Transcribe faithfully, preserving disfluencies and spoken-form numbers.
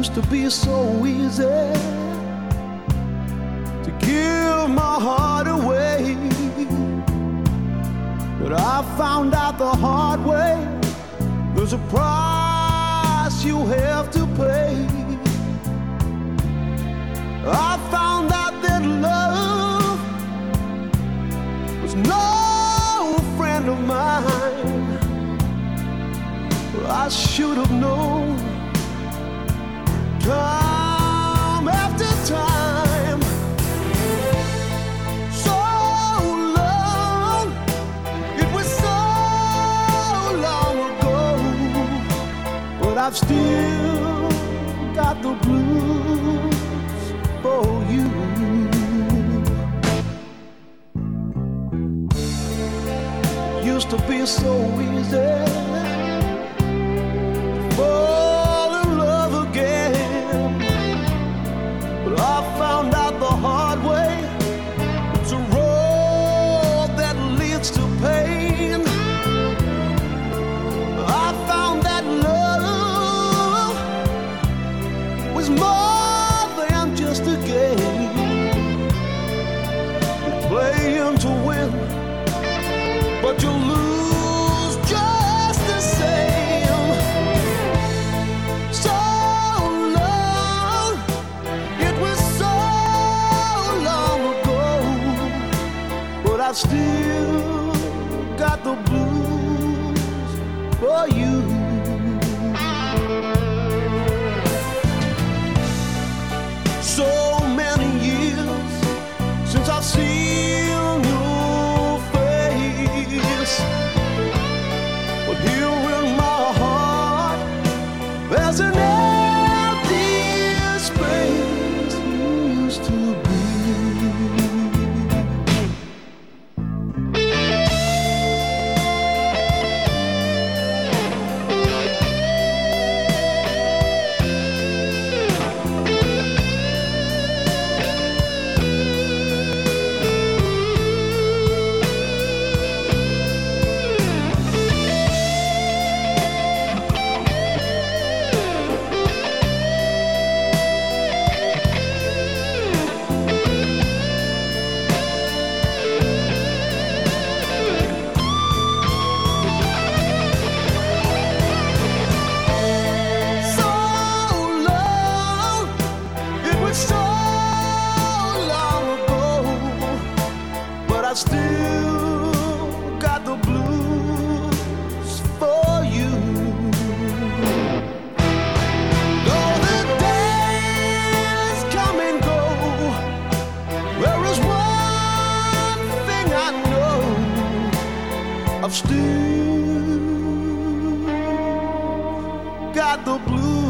Used to be so easy to give my heart away, but I found out the hard way there's a price you have to pay. I found out that love was no friend of mine. I should have known time after time. So long, it was so long ago, but I've still got the blues for you. Used to be so easy fall in love again, but I found out the hard way it's a road that leads to pain. I found that love was more than just a game. You play him to win, but you lose just the same. So long, it was so long ago, but I've still got the blues for you. So many years since I've seen your face, but here in my heart there's an empty space used to be. I still got the blues for you. Though the days come and go, there is one thing I know, I've still got the blues.